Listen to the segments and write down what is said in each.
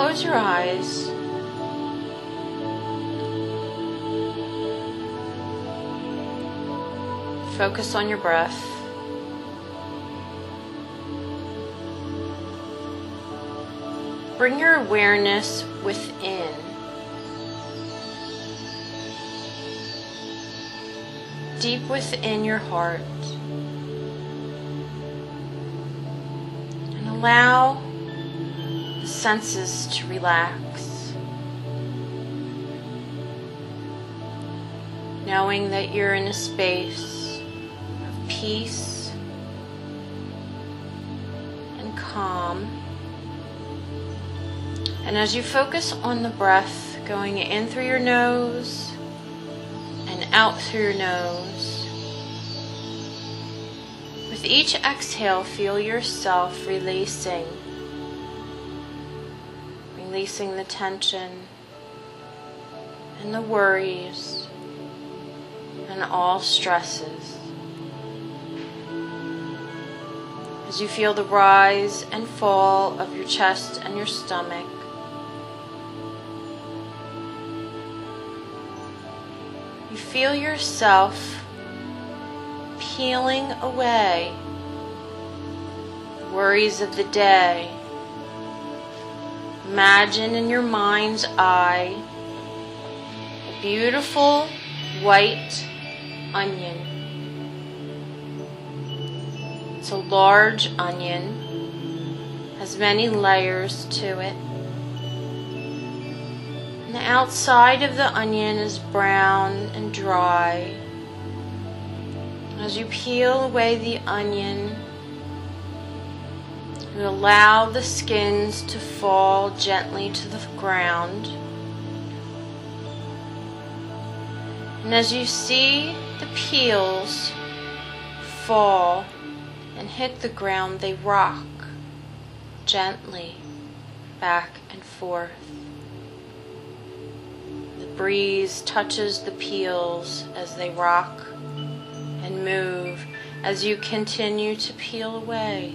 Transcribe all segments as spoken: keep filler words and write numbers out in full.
close your eyes. Focus on your breath. Bring your awareness within. Deep within your heart. And allow the senses to relax. Knowing that you're in a space of peace and calm. And as you focus on the breath going in through your nose and out through your nose, with each exhale, feel yourself releasing, releasing the tension and the worries and all stresses. As you feel the rise and fall of your chest and your stomach, you feel yourself peeling away the worries of the day. Imagine in your mind's eye a beautiful white onion. It's a large onion, has many layers to it. And the outside of the onion is brown and dry. As you peel away the onion, you allow the skins to fall gently to the ground. And as you see the peels fall and hit the ground, they rock gently back and forth. The breeze touches the peels as they rock and move as you continue to peel away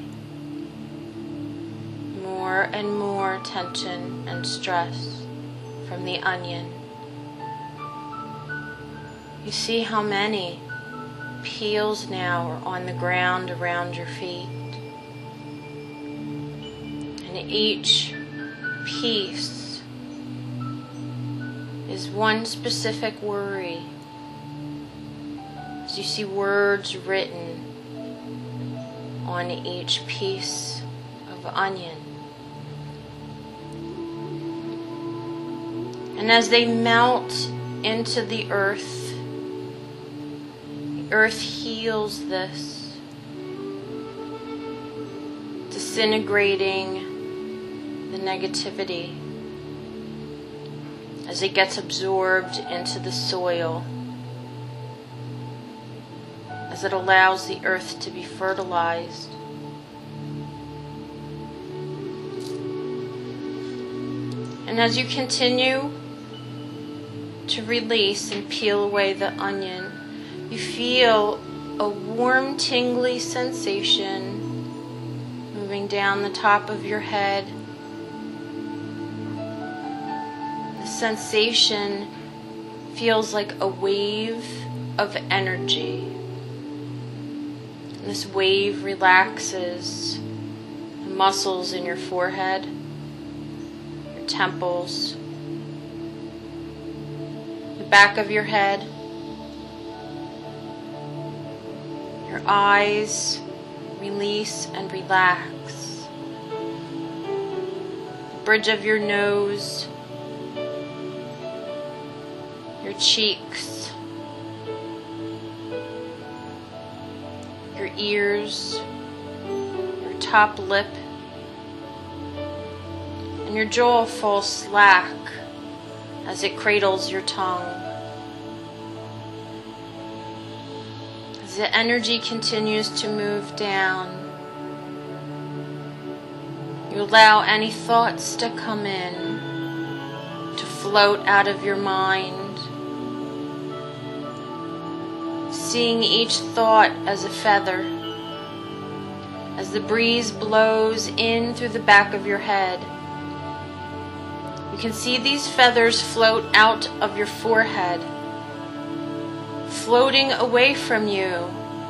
more and more tension and stress from the onion. You see how many peels now are on the ground around your feet. And each piece is one specific worry. As you see words written on each piece of onion. And as they melt into the earth, earth heals this, disintegrating the negativity as it gets absorbed into the soil, as it allows the earth to be fertilized. And as you continue to release and peel away the onion, you feel a warm, tingly sensation moving down the top of your head. The sensation feels like a wave of energy. And this wave relaxes the muscles in your forehead, your temples, the back of your head, your eyes release and relax. The bridge of your nose, your cheeks, your ears, your top lip, and your jaw falls slack as it cradles your tongue. As the energy continues to move down, you allow any thoughts to come in, to float out of your mind, seeing each thought as a feather. As the breeze blows in through the back of your head, You can see these feathers float out of your forehead, floating away from you,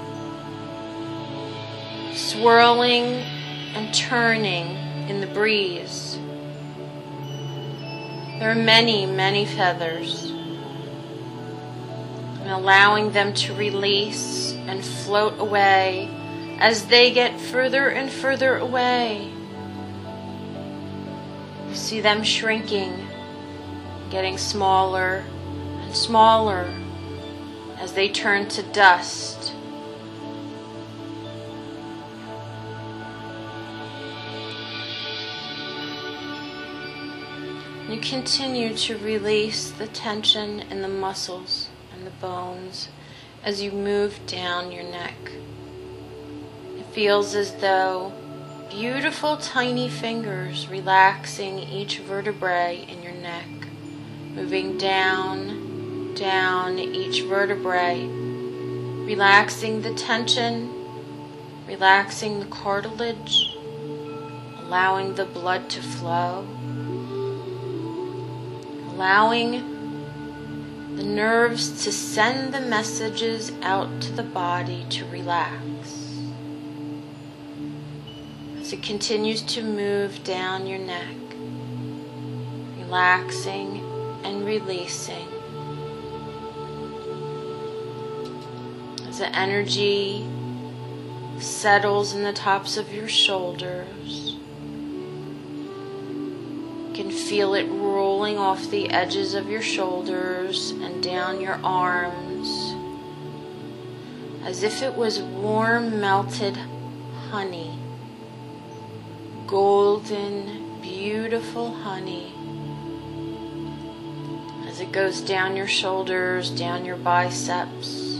swirling and turning in the breeze. There are many, many feathers, and allowing them to release and float away as they get further and further away. You see them shrinking, getting smaller and smaller as they turn to dust. You continue to release the tension in the muscles and the bones as you move down your neck. It feels as though beautiful tiny fingers relaxing each vertebrae in your neck, moving down, down each vertebrae, relaxing the tension, relaxing the cartilage, allowing the blood to flow, allowing the nerves to send the messages out to the body to relax. As it continues to move down your neck, relaxing and releasing. As the energy settles in the tops of your shoulders, you can feel it rolling off the edges of your shoulders and down your arms, as if it was warm melted honey, golden, beautiful honey. As it goes down your shoulders, down your biceps,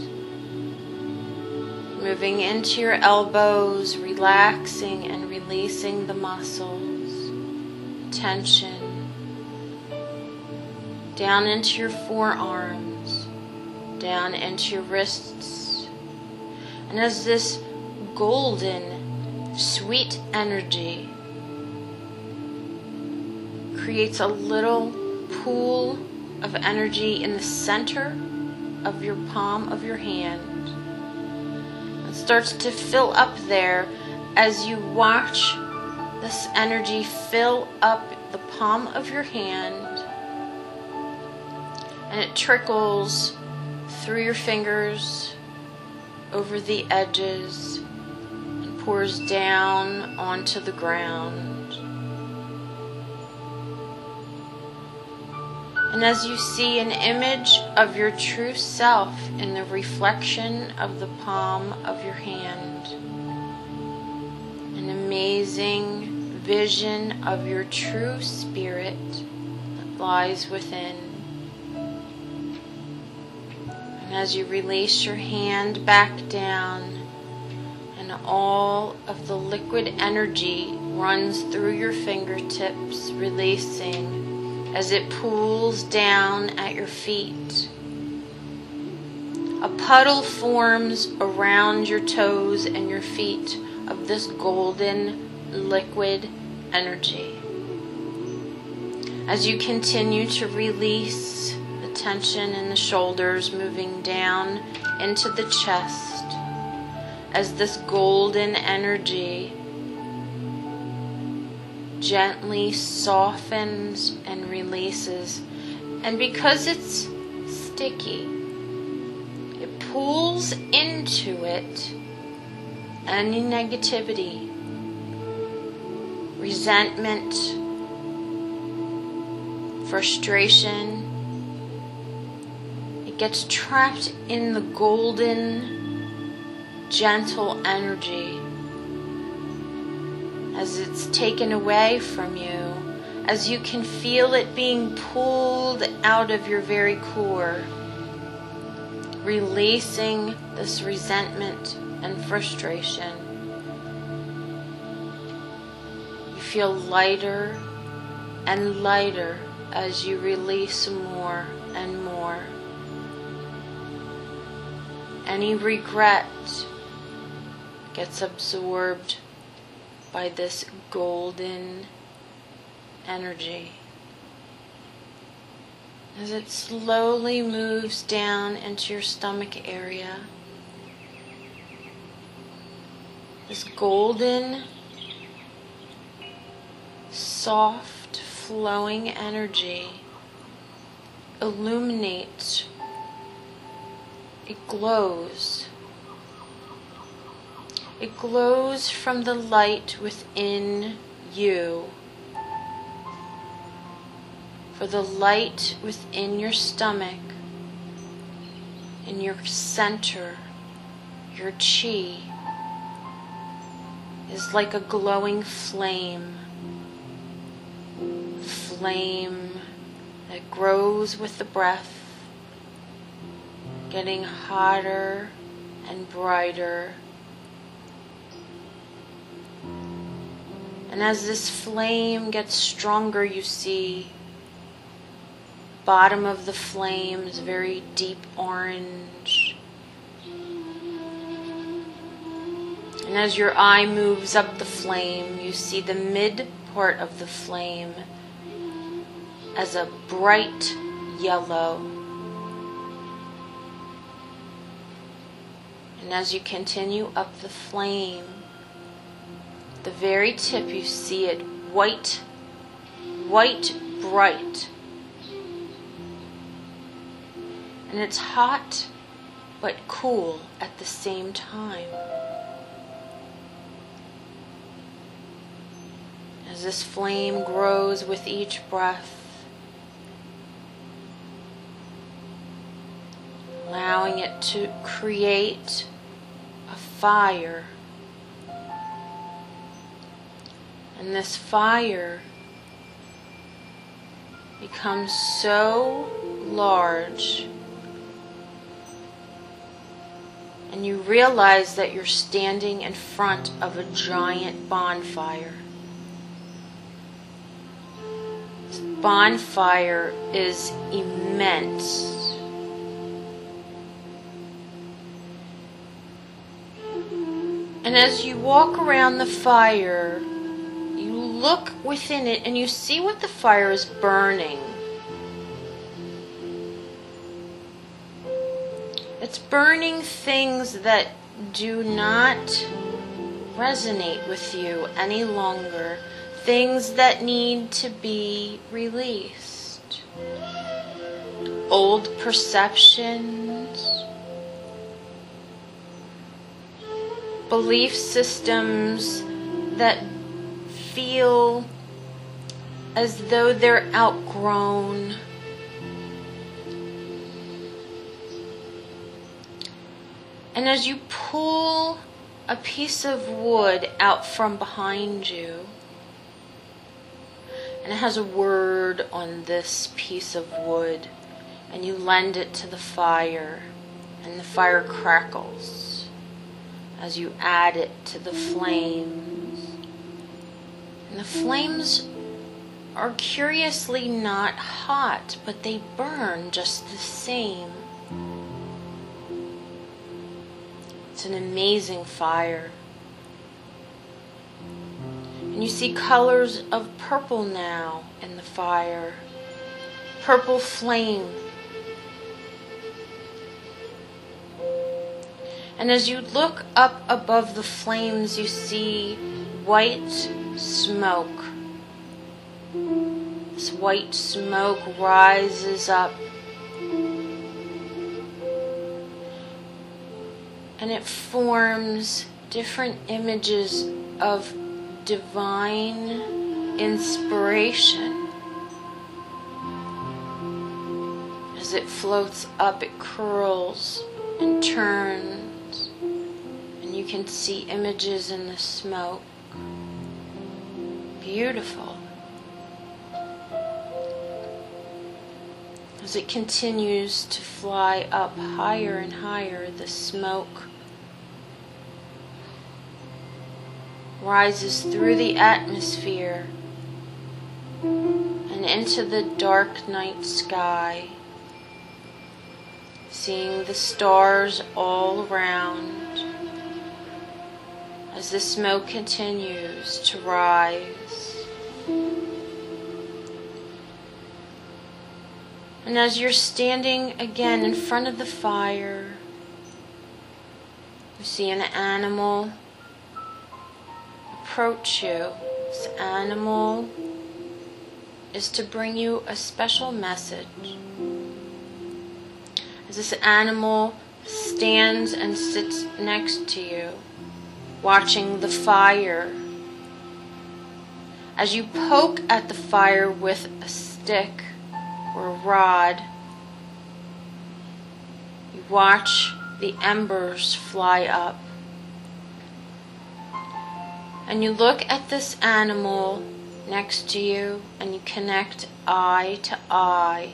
moving into your elbows, relaxing and releasing the muscles, tension, down into your forearms, down into your wrists. And as this golden, sweet energy creates a little pool of energy in the center of your palm of your hand, it starts to fill up there as you watch this energy fill up the palm of your hand, and it trickles through your fingers, over the edges, and pours down onto the ground. And as you see an image of your true self in the reflection of the palm of your hand, an amazing vision of your true spirit that lies within. And as you release your hand back down, and all of the liquid energy runs through your fingertips, releasing as it pools down at your feet. A puddle forms around your toes and your feet of this golden liquid energy. As you continue to release the tension in the shoulders, moving down into the chest, as this golden energy gently softens and releases. And because it's sticky, it pulls into it any negativity, resentment, frustration. It gets trapped in the golden, gentle energy as it's taken away from you, as you can feel it being pulled out of your very core, releasing this resentment and frustration. You feel lighter and lighter as you release more and more. Any regret gets absorbed by this golden energy. as it slowly moves down into your stomach area. This golden, soft, flowing energy illuminates. It glows. It glows from the light within you. For the light within your stomach, in your center, your chi, is like a glowing flame. Flame that grows with the breath, getting hotter and brighter. And as this flame gets stronger, you see bottom of the flame is very deep orange. And as your eye moves up the flame, you see the mid part of the flame as a bright yellow. And as you continue up the flame, the very tip, you see it white, white, bright. And it's hot but cool at the same time. As this flame grows with each breath, allowing it to create a fire. And this fire becomes so large, and you realize that you're standing in front of a giant bonfire. This bonfire is immense. And as you walk around the fire, you look within it and you see what the fire is burning. It's burning things that do not resonate with you any longer. Things that need to be released. Old perceptions. Belief systems that feel as though they're outgrown. And as you pull a piece of wood out from behind you, and it has a word on this piece of wood, and you lend it to the fire, and the fire crackles as you add it to the flames. And the flames are curiously not hot, but they burn just the same. It's an amazing fire. And you see colors of purple now in the fire. Purple flame. And as you look up above the flames, you see white smoke. This white smoke rises up. And it forms different images of divine inspiration. As it floats up, it curls and turns. And you can see images in the smoke. Beautiful. As it continues to fly up higher and higher, the smoke rises through the atmosphere and into the dark night sky, seeing the stars all around as the smoke continues to rise. And as you're standing again in front of the fire, you see an animal approach you. This animal is to bring you a special message. As this animal stands and sits next to you, watching the fire, as you poke at the fire with a stick or a rod, you watch the embers fly up. And you look at this animal next to you and you connect eye to eye.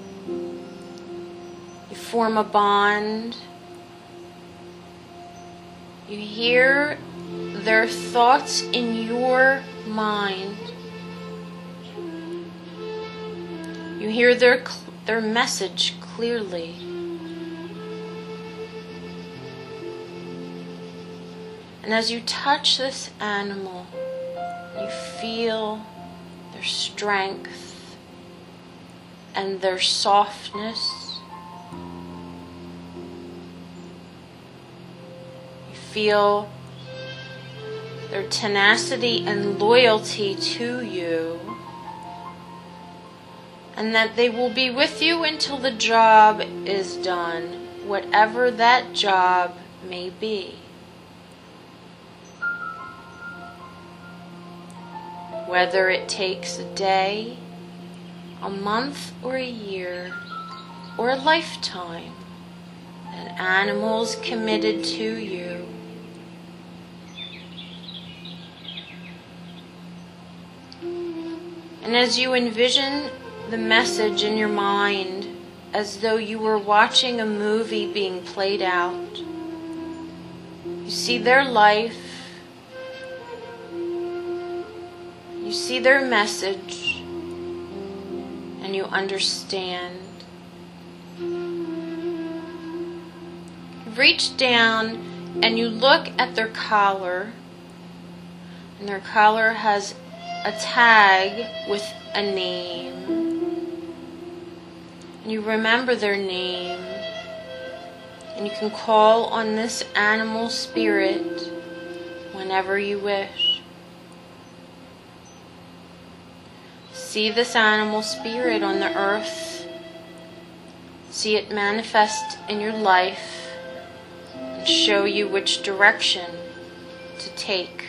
You form a bond. You hear their thoughts in your mind. You hear their their message clearly. And as you touch this animal, you feel their strength and their softness. You feel their tenacity and loyalty to you, and that they will be with you until the job is done, whatever that job may be. Whether it takes a day, a month, or a year, or a lifetime, that animal's committed to you. And as you envision the message in your mind, as though you were watching a movie being played out, you see their life, you see their message, and you understand. You reach down and you look at their collar, and their collar has a tag with a name. And you remember their name, and you can call on this animal spirit whenever you wish. See this animal spirit on the earth. See it manifest in your life and show you which direction to take.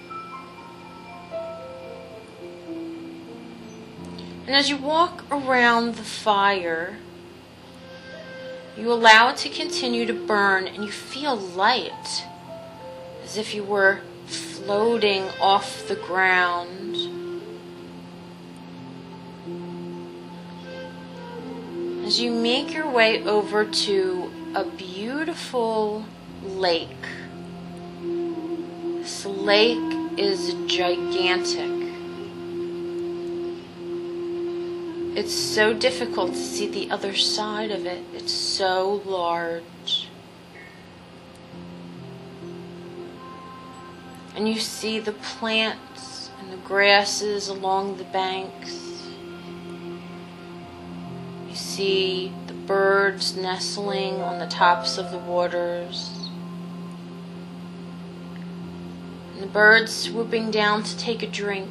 And as you walk around the fire, you allow it to continue to burn, and you feel light, as if you were floating off the ground. As you make your way over to a beautiful lake. This lake is gigantic. It's so difficult to see the other side of it. It's so large. And you see the plants and the grasses along the banks. You see the birds nestling on the tops of the waters. And the birds swooping down to take a drink.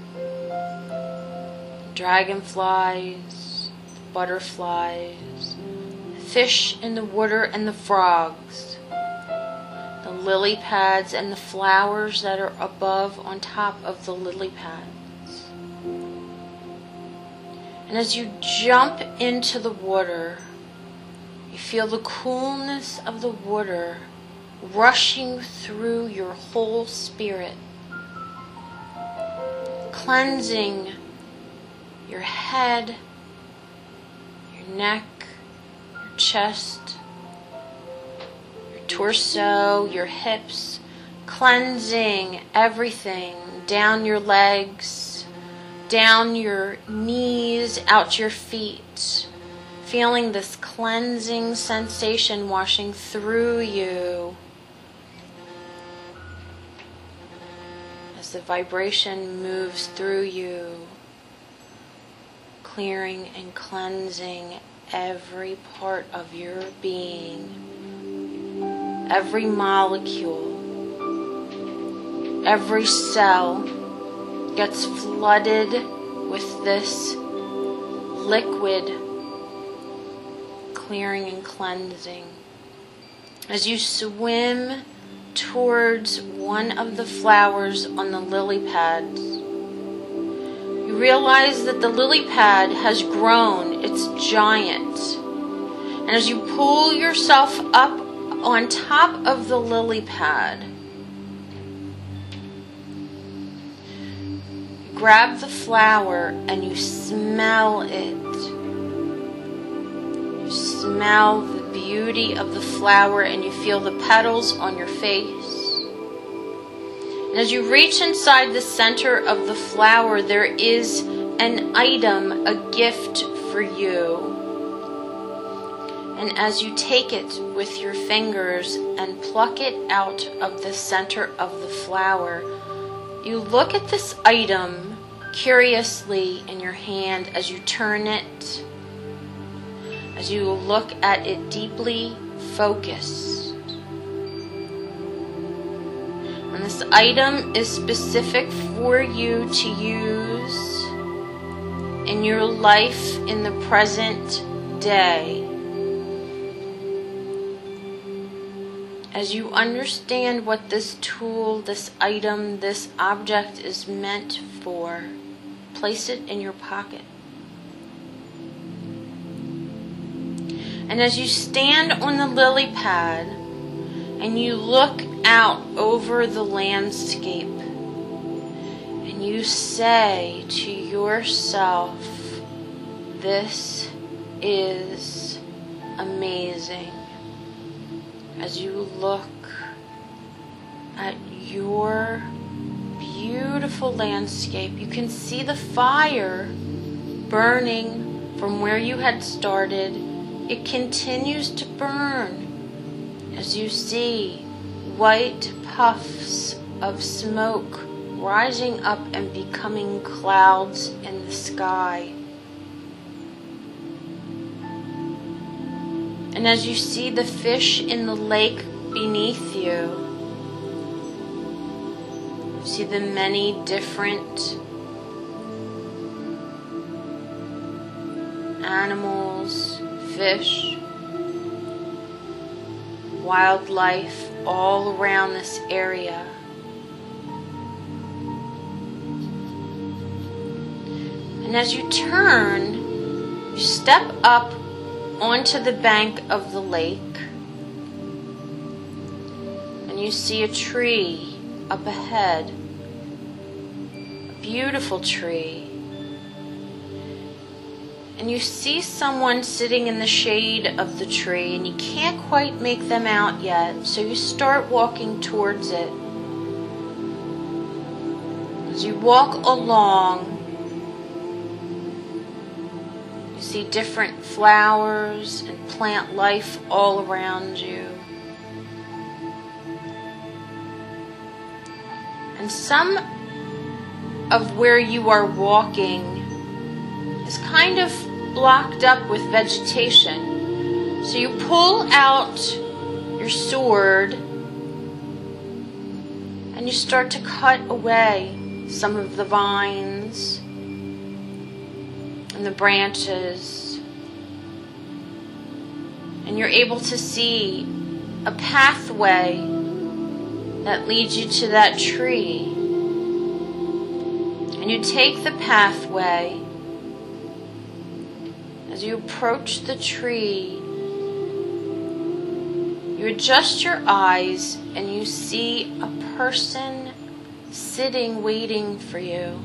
Dragonflies, the butterflies, fish in the water and the frogs, the lily pads and the flowers that are above on top of the lily pads. And as you jump into the water, you feel the coolness of the water rushing through your whole spirit, cleansing your head, your neck, your chest, your torso, your hips, cleansing everything down your legs, down your knees, out your feet, feeling this cleansing sensation washing through you as the vibration moves through you, clearing and cleansing every part of your being, every molecule, every cell gets flooded with this liquid clearing and cleansing. As you swim towards one of the flowers on the lily pads, you realize that the lily pad has grown, it's giant. And as you pull yourself up on top of the lily pad, you grab the flower and you smell it. You smell the beauty of the flower and you feel the petals on your face. And as you reach inside the center of the flower, there is an item, a gift for you. And as you take it with your fingers and pluck it out of the center of the flower, you look at this item curiously in your hand as you turn it, as you look at it deeply focused. And this item is specific for you to use in your life in the present day. As you understand what this tool, this item, this object is meant for, place it in your pocket. And as you stand on the lily pad and you look out over the landscape and you say to yourself, this is amazing. As you look at your beautiful landscape, you can see the fire burning from where you had started. It continues to burn as you see white puffs of smoke rising up and becoming clouds in the sky. And as you see the fish in the lake beneath you, you see the many different animals, fish, wildlife all around this area. And as you turn, you step up onto the bank of the lake, and you see a tree up ahead, a beautiful tree. And you see someone sitting in the shade of the tree, and you can't quite make them out yet, so you start walking towards it. As you walk along, you see different flowers and plant life all around you. And some of where you are walking is kind of blocked up with vegetation. So you pull out your sword and you start to cut away some of the vines and the branches, and you're able to see a pathway that leads you to that tree. And you take the pathway. As you approach the tree, you adjust your eyes and you see a person sitting waiting for you.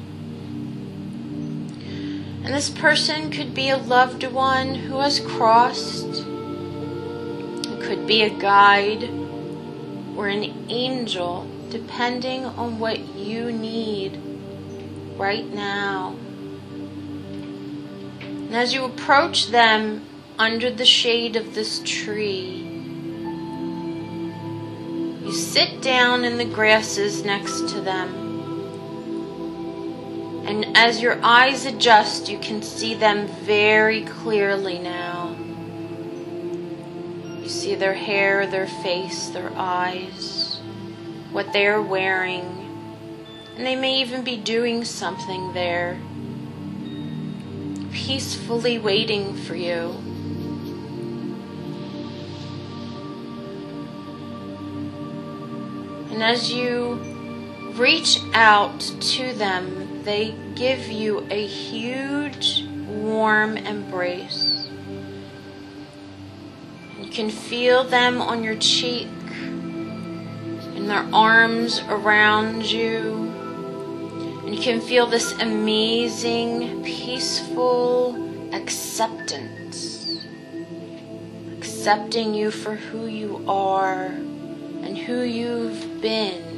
And this person could be a loved one who has crossed. It could be a guide or an angel, depending on what you need right now. And as you approach them under the shade of this tree, you sit down in the grasses next to them. And as your eyes adjust, you can see them very clearly now. You see their hair, their face, their eyes, what they are wearing, and they may even be doing something there, peacefully waiting for you. And as you reach out to them, they give you a huge, warm embrace. You can feel them on your cheek and their arms around you. And you can feel this amazing, peaceful acceptance. Accepting you for who you are and who you've been.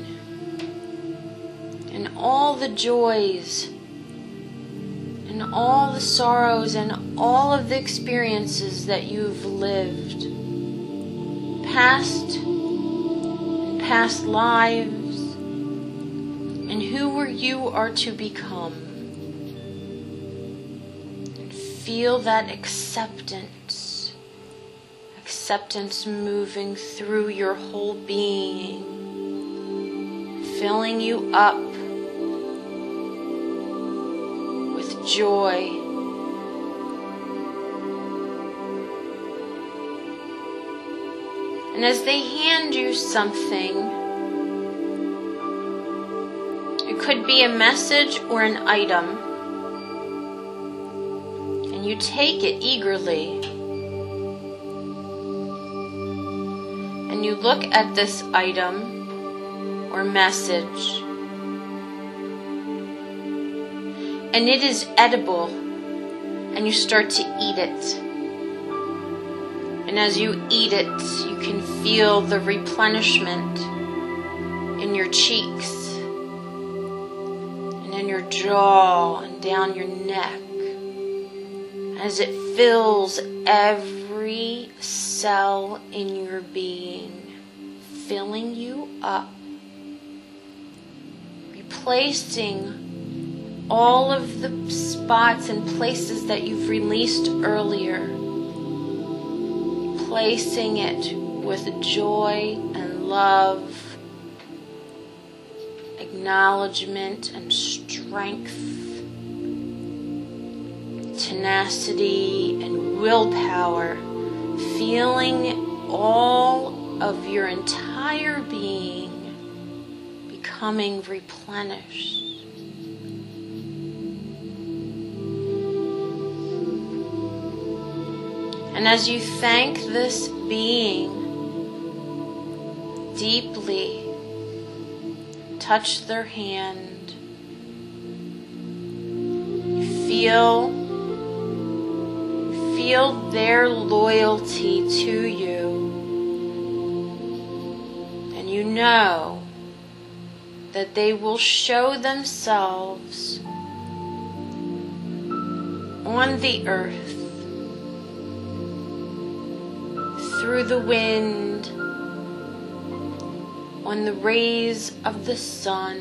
And all the joys and all the sorrows and all of the experiences that you've lived. Past and past lives, and who you are to become. And feel that acceptance, acceptance moving through your whole being, filling you up with joy. And as they hand you something, it could be a message or an item, and you take it eagerly, and you look at this item or message, and it is edible, and you start to eat it. And as you eat it, you can feel the replenishment in your cheeks and in your jaw and down your neck as it fills every cell in your being, filling you up, replacing all of the spots and places that you've released earlier. Placing it with joy and love, acknowledgement and strength, tenacity and willpower, feeling all of your entire being becoming replenished. And as you thank this being deeply, touch their hand, you feel, feel their loyalty to you, and you know that they will show themselves on the earth, through the wind, on the rays of the sun,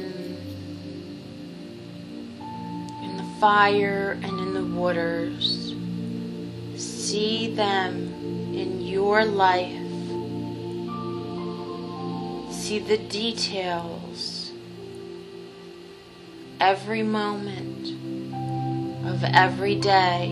in the fire and in the waters. See them in your life. See the details, every moment of every day.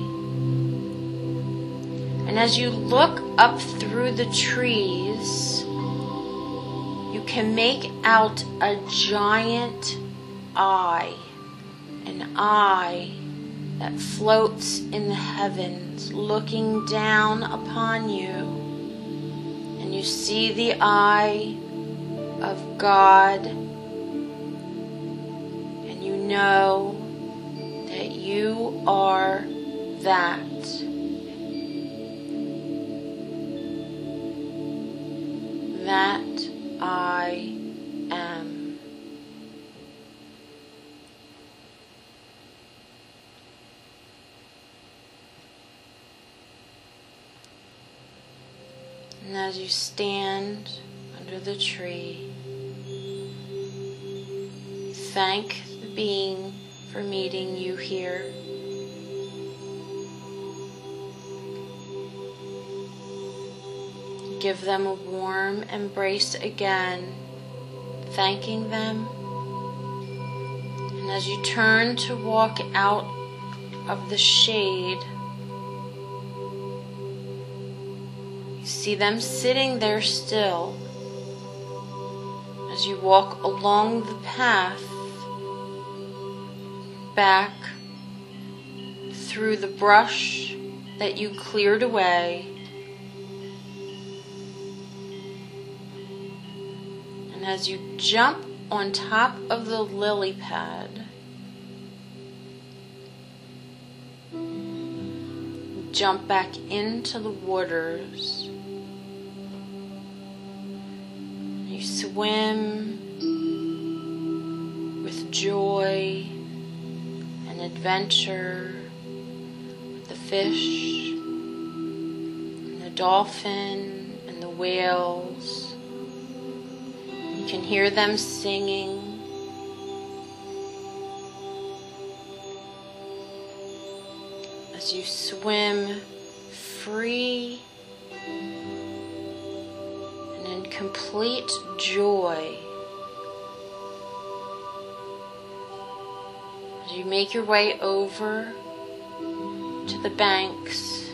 And as you look up through the trees, you can make out a giant eye, an eye that floats in the heavens, looking down upon you. And you see the eye of God, and you know that you are that. That I am. And as you stand under the tree, thank the being for meeting you here. Give them a warm embrace again, thanking them. And as you turn to walk out of the shade, you see them sitting there still. As you walk along the path back through the brush that you cleared away, and as you jump on top of the lily pad, jump back into the waters. You swim with joy and adventure with the fish and the dolphin and the whales. You can hear them singing. As you swim free and in complete joy. As you make your way over to the banks,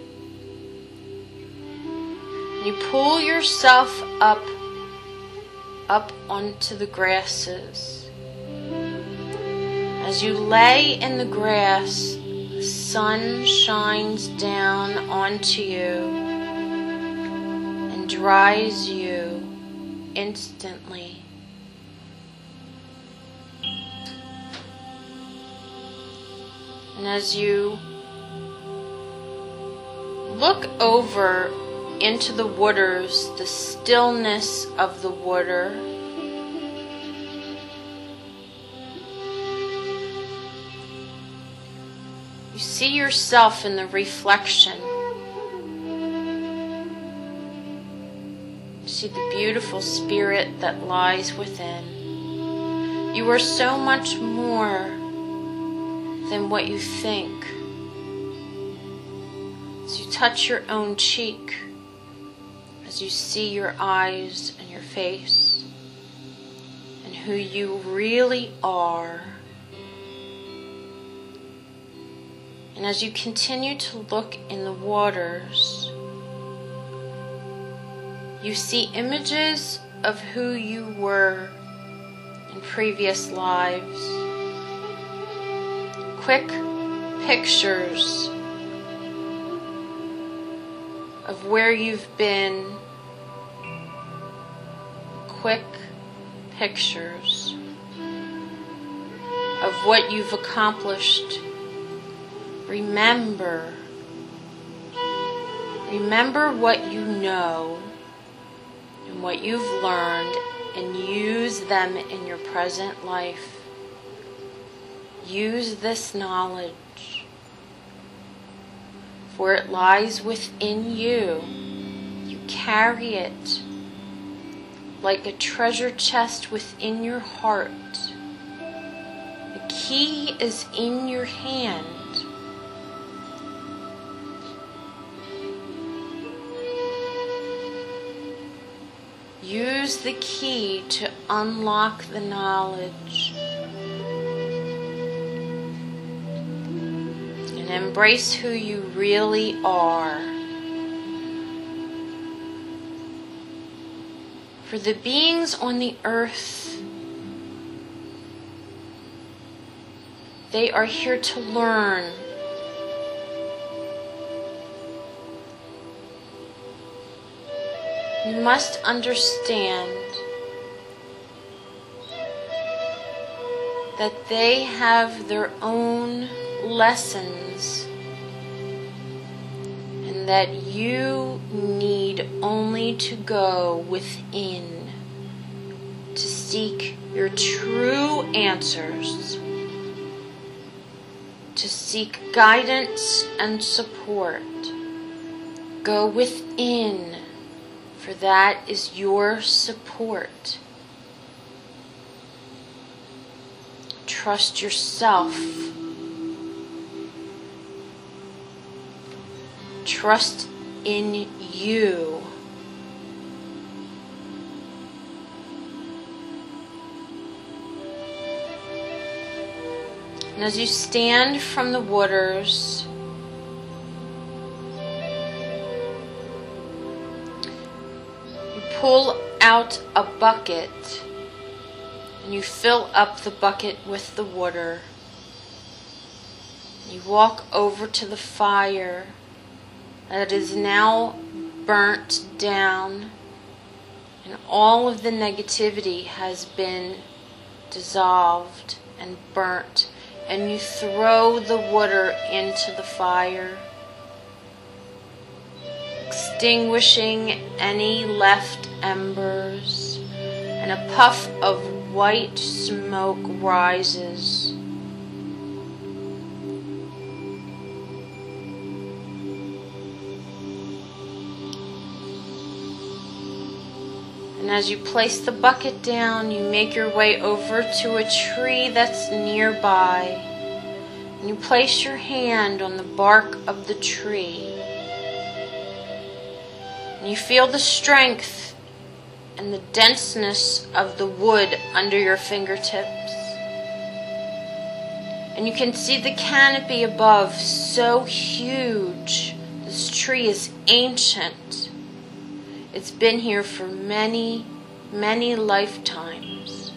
you pull yourself up, up onto the grasses. As you lay in the grass, the sun shines down onto you and dries you instantly. And as you look over into the waters, the stillness of the water, you see yourself in the reflection. You see the beautiful spirit that lies within. You are so much more than what you think. As you touch your own cheek, as you see your eyes and your face, and who you really are. And as you continue to look in the waters, you see images of who you were in previous lives. Quick pictures of where you've been. Quick pictures of what you've accomplished. Remember, remember what you know and what you've learned, and use them in your present life. Use this knowledge, for it lies within you. You carry it like a treasure chest within your heart. The key is in your hand. Use the key to unlock the knowledge. And embrace who you really are. For the beings on the earth, they are here to learn. You must understand that they have their own lessons, and that you need only to go within to seek your true answers, to seek guidance and support. Go within, for that is your support. trust yourself. Trust in you. And as you stand from the waters, you pull out a bucket and you fill up the bucket with the water. You walk over to the fire that is now burnt down, and all of the negativity has been dissolved and burnt. And you throw the water into the fire, extinguishing any left embers, and a puff of white smoke rises. And as you place the bucket down, you make your way over to a tree that's nearby. And you place your hand on the bark of the tree. And you feel the strength and the denseness of the wood under your fingertips. And you can see the canopy above, so huge. This tree is ancient. It's been here for many, many lifetimes.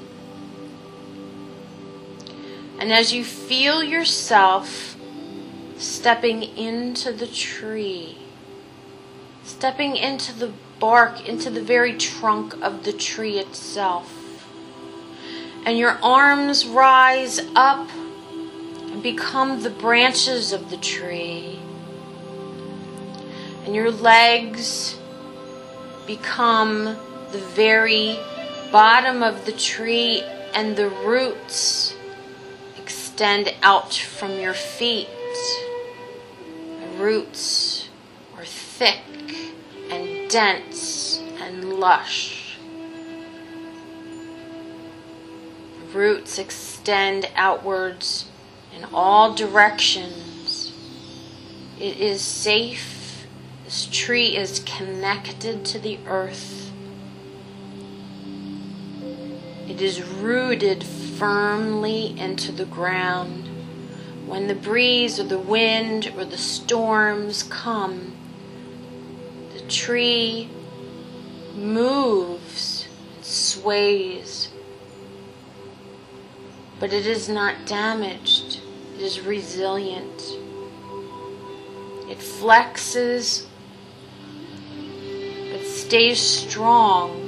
And as you feel yourself stepping into the tree, stepping into the bark, into the very trunk of the tree itself, and your arms rise up and become the branches of the tree, and your legs become the very bottom of the tree, and the roots extend out from your feet. The roots are thick and dense and lush. The roots extend outwards in all directions. It is safe. This tree is connected to the earth. It is rooted firmly into the ground. When the breeze or the wind or the storms come, the tree moves, sways, but it is not damaged. It is resilient. It flexes, but stays strong.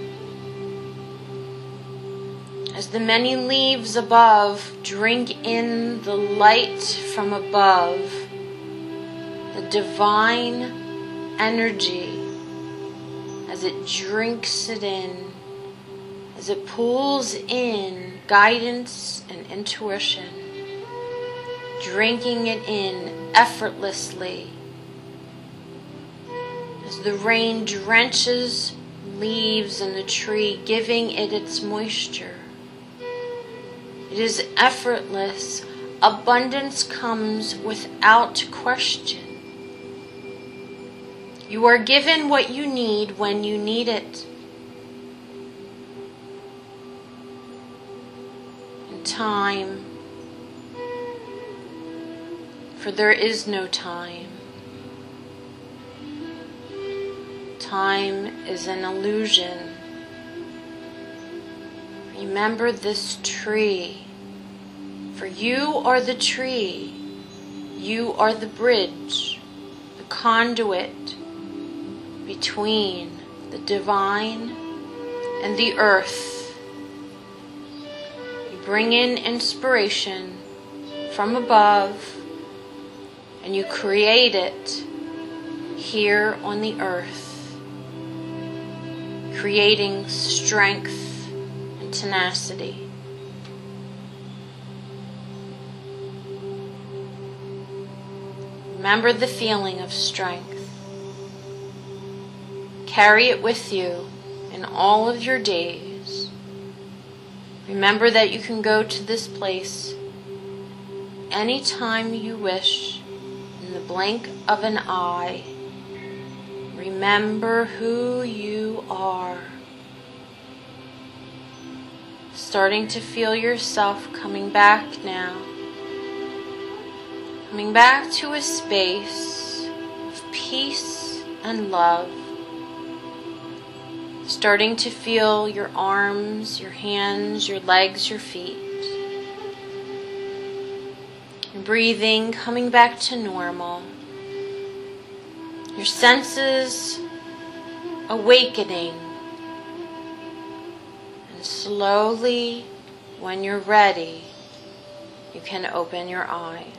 As the many leaves above drink in the light from above, the divine energy, as it drinks it in, as it pulls in guidance and intuition, drinking it in effortlessly, as the rain drenches leaves in the tree, giving it its moisture. It is effortless. Abundance comes without question. You are given what you need when you need it. In time, for there is no time. Time is an illusion. Remember this tree. For you are the tree. You are the bridge, the conduit between the divine and the earth. You bring in inspiration from above and you create it here on the earth, creating strength and tenacity. Remember the feeling of strength. Carry it with you in all of your days. Remember that you can go to this place anytime you wish, in the blink of an eye. Remember who you are. Starting to feel yourself coming back now. Coming back to a space of peace and love. Starting to feel your arms, your hands, your legs, your feet. Your breathing coming back to normal. Your senses awakening. And slowly, when you're ready, you can open your eyes.